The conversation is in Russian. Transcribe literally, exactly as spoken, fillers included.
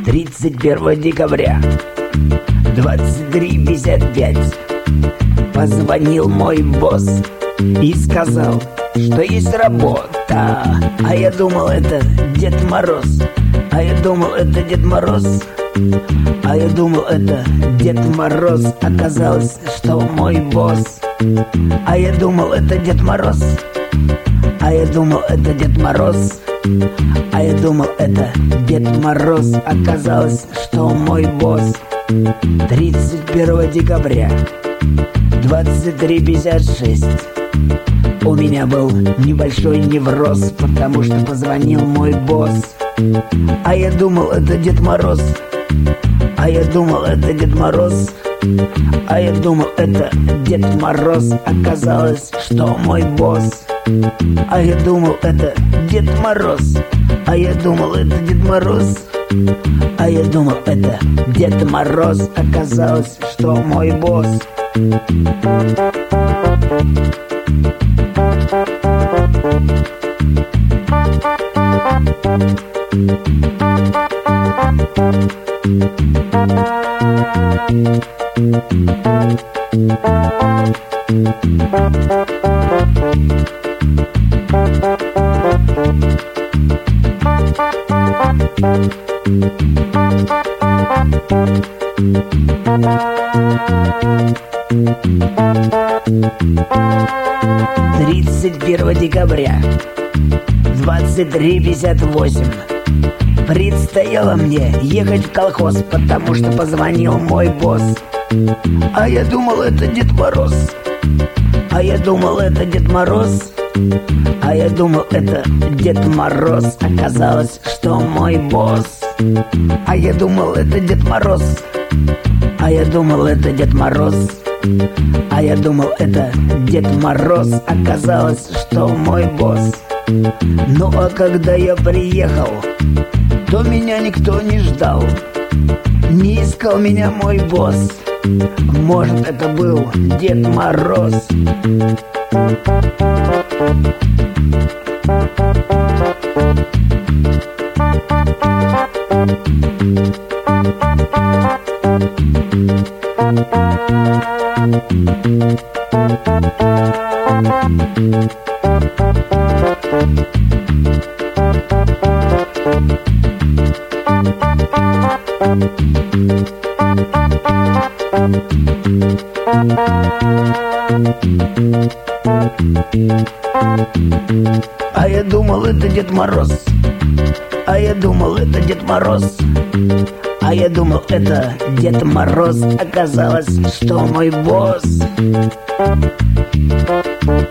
тридцать первого декабря двадцать три пятьдесят пять позвонил мой босс и сказал, что есть работа. А я думал, это Дед Мороз. А я думал, это Дед Мороз. А я думал, это Дед Мороз. Оказалось, что мой босс. А я думал, это Дед Мороз. А я думал, это Дед Мороз. А я думал, это Дед Мороз. Оказалось, что мой босс. тридцать первого декабря двадцать три пятьдесят шесть у меня был небольшой невроз, потому что позвонил мой босс. А я думал, это Дед Мороз. А я думал, это Дед Мороз. А я думал, это Дед Мороз. Оказалось, что мой босс. А я думал, это Дед Мороз. А я думал, это Дед Мороз. А я думал, это Дед Мороз. Оказалось, что мой босс. тридцать первого декабря двадцать три пятьдесят восемь предстояло мне ехать в колхоз, потому что позвонил мой босс. А я думал, это Дед Мороз. А я думал, это Дед Мороз. А я думал, это Дед Мороз. Оказалось, что мой босс. А я думал, это Дед Мороз. А я думал, это Дед Мороз. А я думал, это Дед Мороз. Оказалось, что мой босс. Ну а когда я приехал, то меня никто не ждал. Не искал меня мой босс. Может, это был Дед Мороз. А я думал, это Дед Мороз. А я думал, это Дед Мороз. А я думал, это Дед Мороз. Оказалось, что мой босс.